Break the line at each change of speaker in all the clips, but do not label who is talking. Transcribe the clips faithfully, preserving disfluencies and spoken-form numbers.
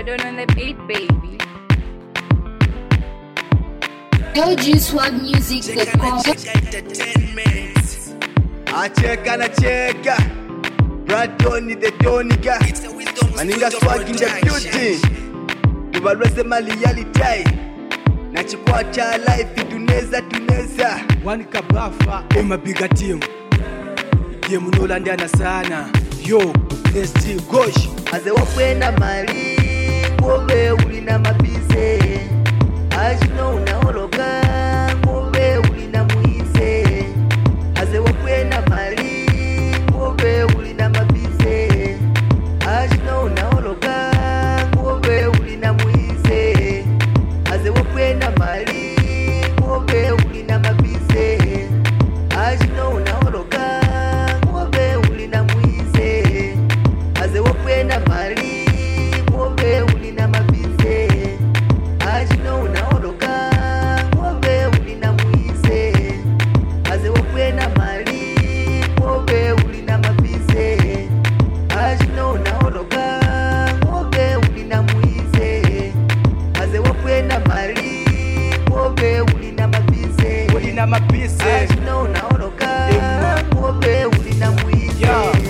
Spread on the beat, baby.
L G Swag Music dot com.
Acheka na cheka Bradoni the Donica Maninga swag in the beauty Tubarweze mali yalitai Na chikwa cha life tuneza tuneza
Wani kabafa Ema biga team Ye munola ndiana sana Yo, let's do gosh
Aze wakwena mali Ngove ulina mabize Ajino unaoloka Ngove ulina muize Aze wakwena mali Ngove ulina mabize Ajino unaoloka Ngove ulina muize Aze wakwena mali Ngove ulina mabize Ajino unaoloka Ngove ulina muize Aze wakwena mali Ngove ulina mabize Ajino unaoloka Ngove ulina muize Aze wakwena mali Ngove ulina mabize Ajino unaoloka Ngove ulina muize Aze wakwena mali Ngove ulina mabize
Ulina mabise
Ajino unaoloka Ngove ulina muize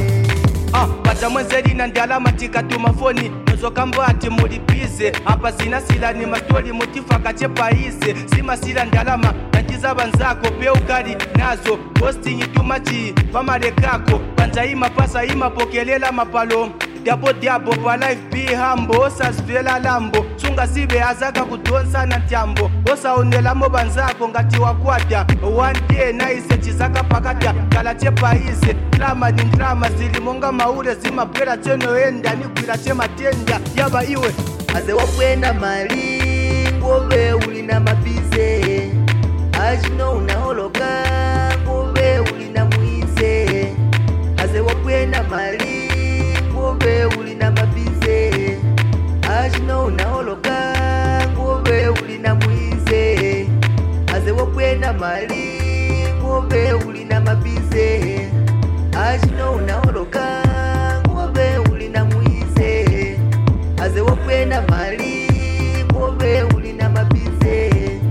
Ah, pata mwenzeli na ndala matika tumafoni Nozoka mbati mulipize Hapa zina sila ni mastori mutifa kachepa ise Sima sila ndalama Najiza banzako pe ukali nazo Posting itumachi Pamarekako Kwanza ima pasa ima pokelela mapalo Diabo diabo pa life be humble Osa zvela lambo Sunga sibe azaka kudonsa na tiambo Osa onela mo banzako ngati wakwata One day na ise chizaka pakata Kala chepa ise Drama ni drama zili monga maure Zima pera cheno enda ni kuila chema tenda Yaba iwe
Aze wakwena mali Ngove ulina mabize Ajino unaoloka Ngove ulina muize Aze wakwena mali Ngove ulina mabize Ajino unaoloka Ngove ulina muize Aze wakwena mali Ngove ulina mabize Ajino unaoloka Ngove ulina muize Aze wakwena mali Ngove ulina mabize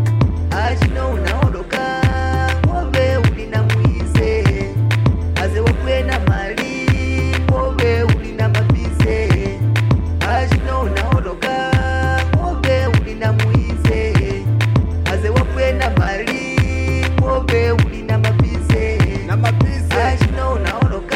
Ajino unaoloka Ngove ulina muize Aze wakwena mali Ngove ulina mabize Ajino unaoloka Ngove ulina muize Aze wakwena mali Ngove ulina mabize
Na mabize
Ajino unaoloka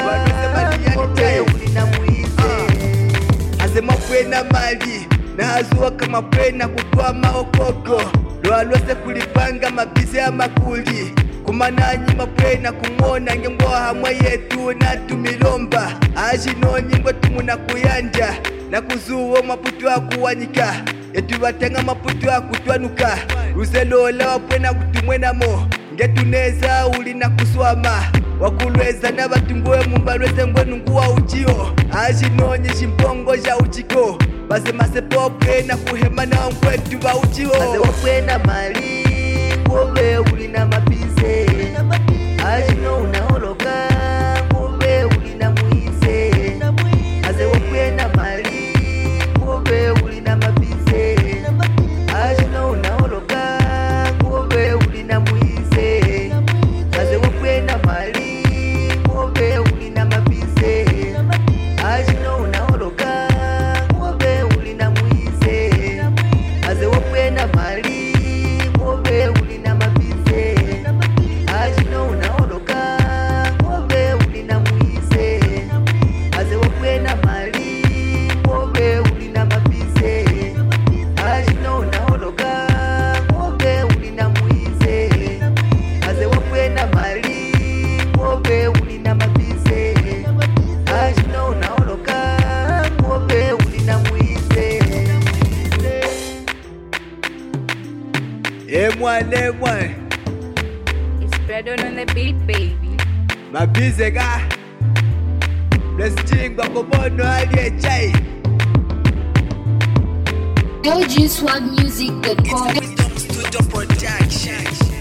Ngove ulina muize Aze makwena mali na hazuwa kama kwena kutwa maokoko Loa lose kulipanga mabize ya makuli Kumananyi mapwena kumona ngemboa hamwa yetu na tumilomba Ajino nyingwe tumuna kuyanja na kuzuwa maputu wa kuwanyika Yetu watanga maputu wa kutwanuka Uzelola wapwena kutumwena mo Ngetuneza ulina kuswama Wakulweza na batunguwe mumbalweze ngwenu nguwa ujio Ajino nyishimpongo ja uchiko Baze masepope na kuhema na mkwetu ba ujio Baze wakwena mali Ngove ulina mabize Ajino unaoloka Ngove ulina muize Aze wakwena mali Ngove ulina mabize Ajino unaoloka Ngove ulina muize Aze wakwena mali Ngove ulina mabize Ajino unaoloka Ngove ulina muize Aze wakwena mali Ngove ulina mabize Ajino unaoloka Ngove ulina muize Aze wakwena mali Ngove ulina mabize Ajino unaoloka Ngove ulina muize Aze wakwena mali Ngove ulina mabize Ajino unaoloka Ngove ulina muize Emwane emwane
Spread on the beat, baby.
Mabize ga Blessing bakobono aliye chai
L G Swag Music dot com.
Studio Production